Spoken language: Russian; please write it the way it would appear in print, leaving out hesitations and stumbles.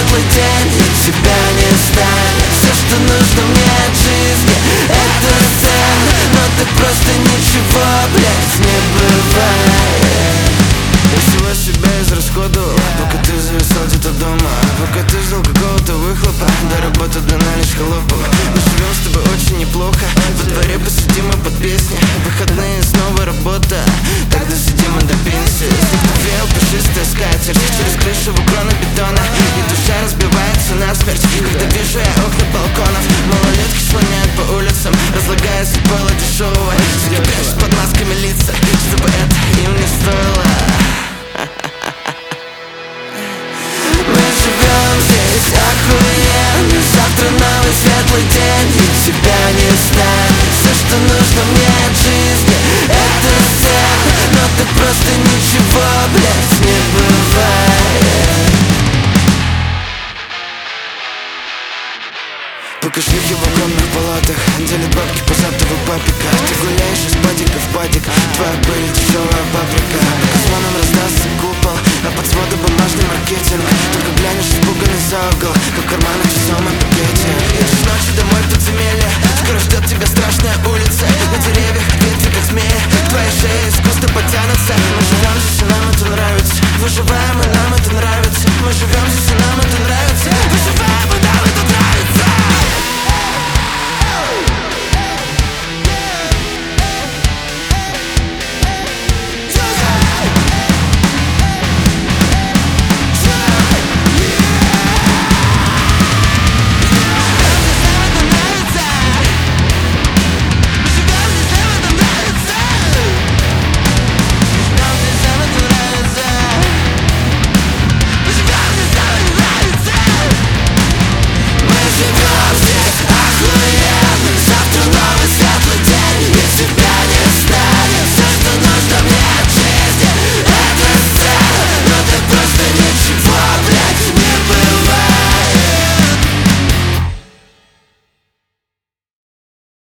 светлый день, и тебя не станет. Все, что нужно мне от жизни, это zen. Но так просто ничего, блядь, не бывает. Я всего себя израсходовал, пока ты зависал где-то дома, пока ты ждал какого-то выхлопа. До работы дана лишь холопов. Мы живем с тобой очень неплохо. Во дворе посидим мы под песни. Выходные снова работа, тогда сидим мы до пенсии. Снег пушистая скатерть, через крышу в кроны бетона, и душа разбивается насмерть, когда вижу я окна балконов. Малолетки слоняют по улицам, разлагаясь от пола дешевого. Все прячут под масками лица, чтобы это им не стоило. Мы живем здесь охуенно. Завтра новый светлый день, и тебя не станет. Все, что нужно мне от жизни, это zen. Но так просто ничего, блядь, не бывает. Пока шлюхи в огромных палатах делят бабки по заттову папика. Ты гуляешь из падика в падик, твоя пыль дешевая паприка. Пока звоном раздастся купол, а под сводом бумажный маркетинг. Только глянешь испуганный за угол, как в карманах часом и пакете. Едешь ночью домой в тот земель.